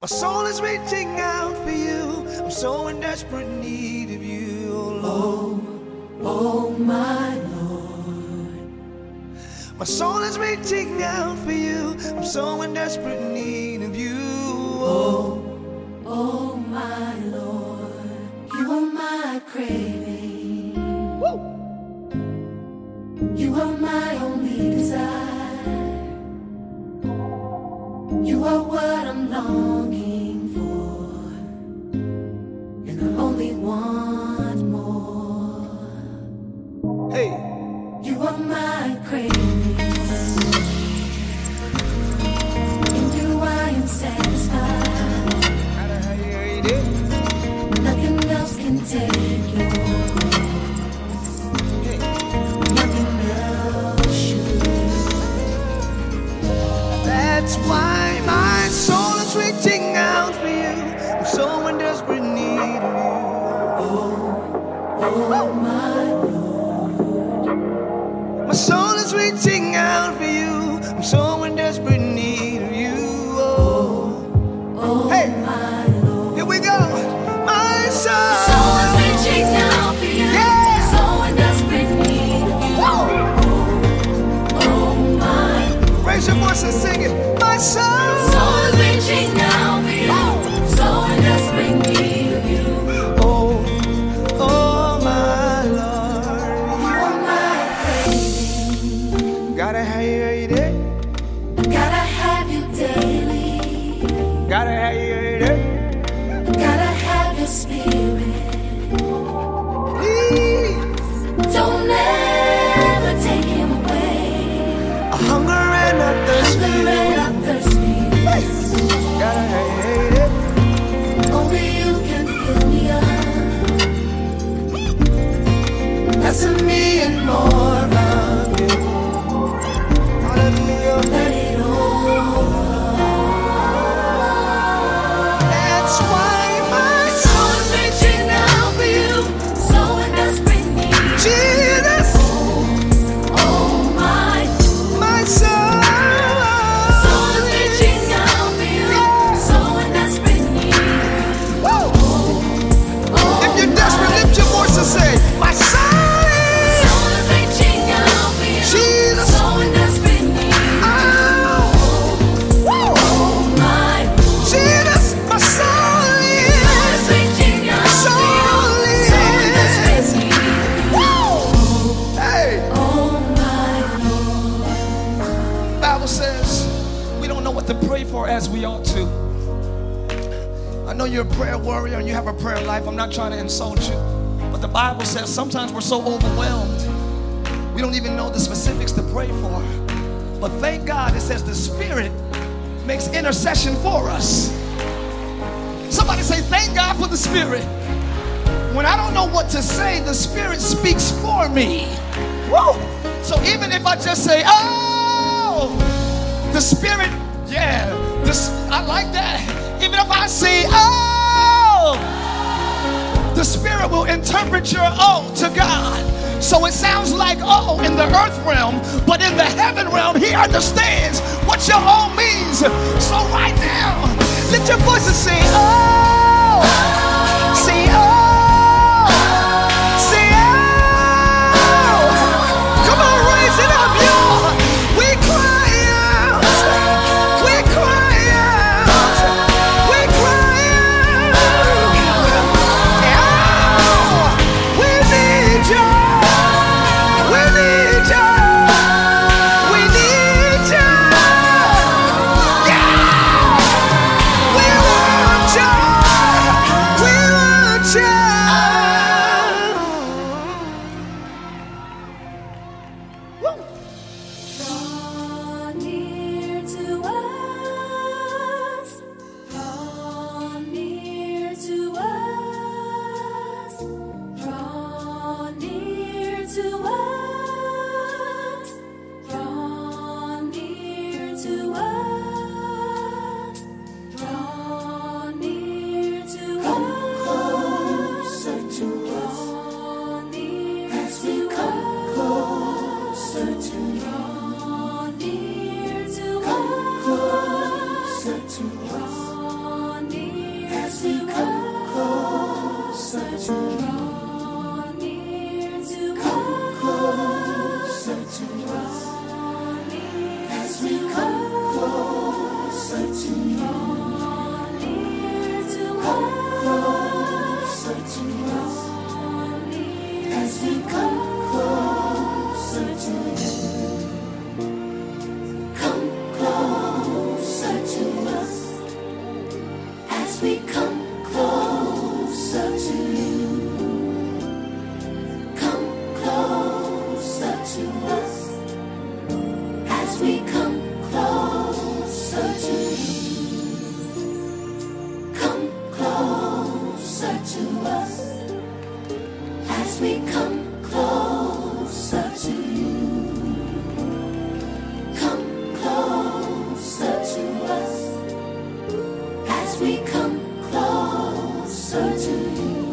My soul is reaching out for you. I'm so in desperate need of you, oh Lord. Oh my Lord. My soul is reaching out for you. I'm so in desperate need of you, oh my Lord. You are my craving. Woo. You are my only desire. You are what I'm longing for, and I only want more. Hey. You are my craving. In you I am satisfied. Nothing else can take your place. Nothing else should. That's why my soul is reaching out for you. I'm so in desperate need of you. Oh my Lord. My soul is reaching out for you. I'm so in desperate need of you. Oh Hey. my Lord. Here we go. My soul. Soul is reaching out for you. Yeah. So in desperate need of you. Woo. Oh my Lord. Raise your voice and sing it. My soul. Soul is reaching out for you. So in desperate need of you. Oh my Lord. You are my craving. Gotta have you every day. Gotta have you daily. Gotta have you every day. Gotta have your spirit. Please. Don't ever take him away. I hunger and I thirst for Hunger you. and I'm thirsty. Gotta have you every day. Only you can fill me up. Less of me and more of you. Hallelujah. Let it overflow. That's why my Soul is reaching out for you. So in desperate need. Jesus, Oh my. my soul. Soul is reaching out for you. So in desperate need. Woo. Oh If you're desperate, lift your voice and say, my soul. Soul is reaching out for you. Jesus. So in desperate need. Oh. Woo. Oh my. Jesus, my soul Soul is. is reaching out for you. So in desperate need. Woo. Hey, Oh my Lord. Bible says we don't know what to pray for as we ought to. I know you're a prayer warrior and you have a prayer life. I'm not trying to insult you. But the Bible says sometimes we're so overwhelmed, we don't even know the specifics to pray for. But thank God it says the Spirit makes intercession for us. Somebody say, thank God for the Spirit. When I don't know what to say, the Spirit speaks for me. Woo! So even if I just say, oh, the Spirit, yeah, I like that. Even if I say, oh, the Spirit will interpret your oh to God. So it sounds like oh in the earth realm, but in the heaven realm, He understands what your oh means. So right now, lift your voice and say, oh, say oh, say oh. Come on, raise it up, y'all. We cry out, we cry out, we cry out. Oh, we need you. We need you. We need you. Yeah. We want you. as we come closer to you. Come closer to us as we come closer to you. Come closer to us as we come closer to you. Come closer to us as we come closer to you.